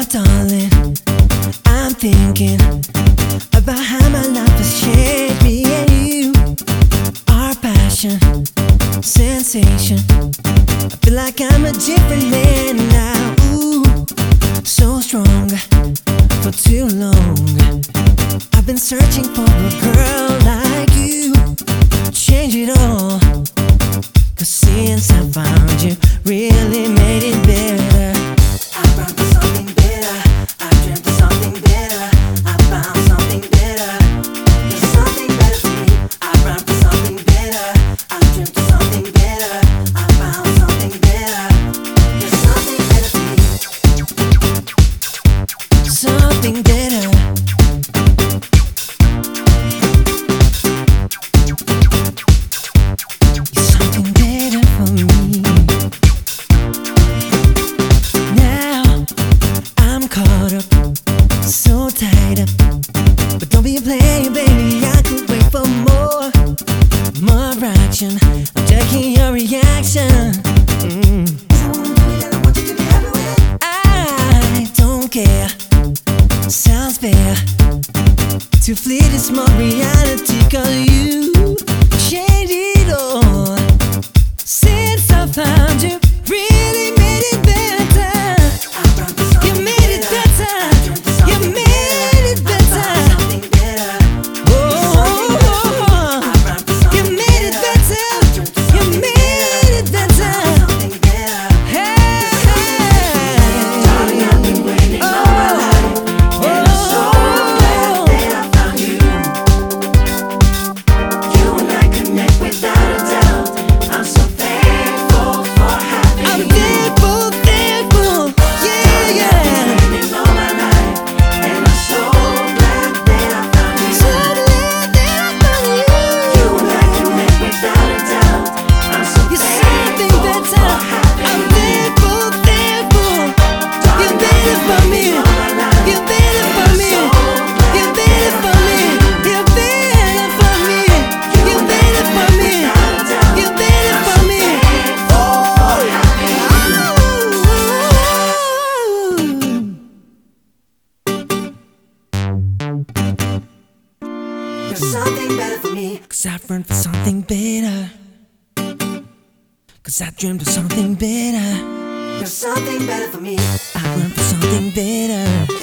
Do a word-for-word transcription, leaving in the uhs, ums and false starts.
darling, I'm thinking about how my life has changed. Me and you, our passion, sensation. I feel like I'm a different man now. Ooh, so strong for too long. I've been searching for a girl like you. Change it all, 'cause since I found you, really made it better. I found something better. I dreamt of something better. I found something better. There's something better for me. I found something better. I dreamt of something better. I found something better. There's something better for me. Something better. Something better for me. Now I'm caught up, so tied up. But don't be a player, baby, I could wait for more. More action, I'm checking your reaction. mm. I don't care, sounds fair. To fleet is more reality, 'cause you change it all. Since I found you, really made it better. You made it better. You made it better. Oh, you made it better. You made it better. Hey, Darling, I've been waiting all my life, and I'm so glad that I found you. You and I connect without a doubt. I'm so thankful for having I'm you. thankful, thankful. Yeah, yeah. Waiting all my life, and I'm so glad that I found you. So glad that I found you. You and I connect without a doubt. I'm so You're something thankful better. for having I'm you. thankful, thankful. You're better for me. You're better for me. You're better for me. You're better for me. You're better for me. You're better for me. There's something better for me. 'Cause I run for something better. 'Cause I dreamed of something better. There's something better for me. I run for something better.